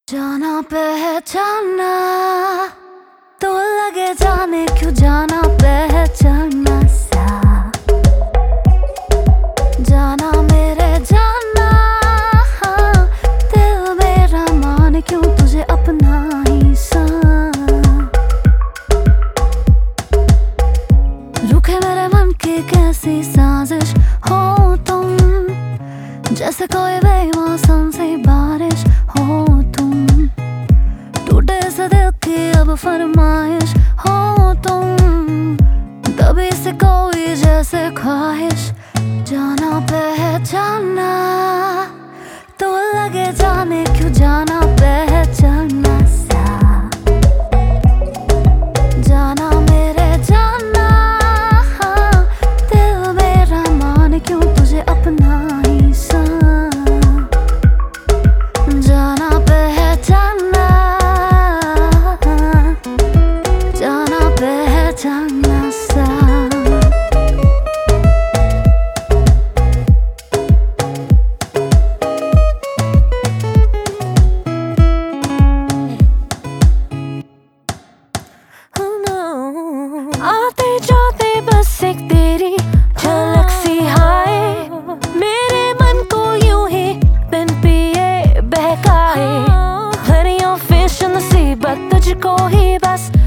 जाना पहचाना तो लगे जाने क्यों जाना पहचाना सा जाना मेरे जाना दिल मेरा मान क्यों तुझे अपना ही सा रुके मेरे मन की कैसी साजिश हो तुम जैसे कोई बेमौसम सी बारिश हो तुम टूटे से दिल की अब फरमाइश हो तुम तभी से कोई जैसे ख्वाहिश जाना पहचाना तो लगे जाने क्यों जाना पहचाना सा जाना मेरे जाना दिल मेरा मान क्यों तुझे अपना ही सा जाना पहचाना जाना पहचाना सा आते जाते बस एक तेरी झलक सी हाय मेरे मन को यूं ही बिन पिए बहकाए भरियों फिश नसीबत तुझको ही बस